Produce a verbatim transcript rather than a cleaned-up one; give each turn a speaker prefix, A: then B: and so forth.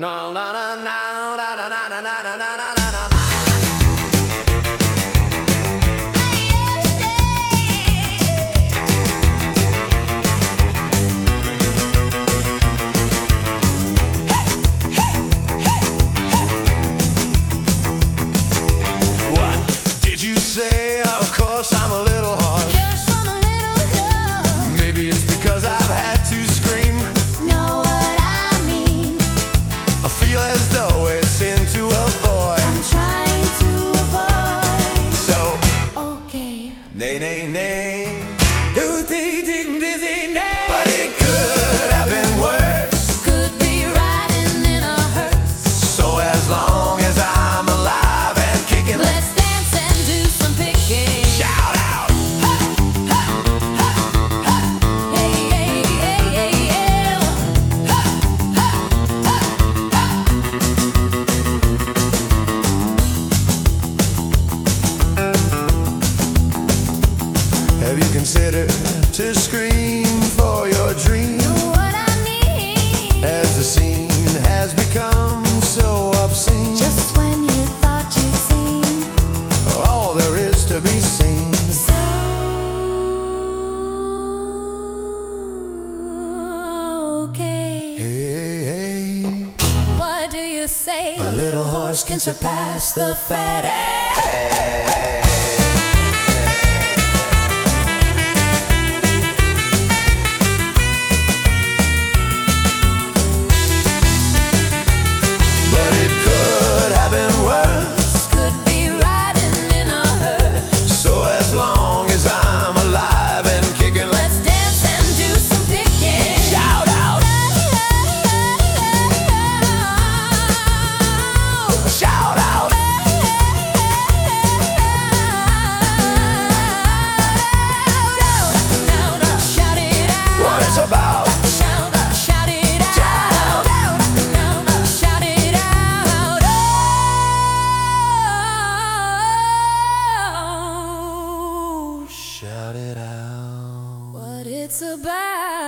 A: No, no, no, no, no, no, no, no, no, no, no, no, no. What did you say? Of course I'm a little hard.
B: Yes, I'm a little hard.
A: Maybe it's because I've had to scream.
B: Know what I mean?
A: I feel as though it's sin to avoid.
B: I'm trying to avoid.
A: So,
B: Okay.
A: nay, nay, nay. Do, dee, ding, dizzy, nay. But it could have been worse.
B: Could be riding in a hearse.
A: So as long as I'm alive and kicking,
B: Let's dance and do some picking.
A: shout out.
B: Hey, hey, hey, hey, hey.
A: Have you considered to scream for your dream?
B: Know what I need?
A: As the scene has become so obscene,
B: Just when you thought you'd seen.
A: all there is to be seen.
B: So okay.
A: Hey, hey,
B: What do you say?
A: a little horse can surpass the fat ass. But it could have been worse.
B: Could be riding in a hearse.
A: So as long as I'm alive and kicking,
B: Let's dance and do some picking.
A: shout out, shout out.
B: Shout it out.
A: What it's about.
B: Shout out, shout it out. Shout it out. Oh,
A: Shout it out.
B: what it's about.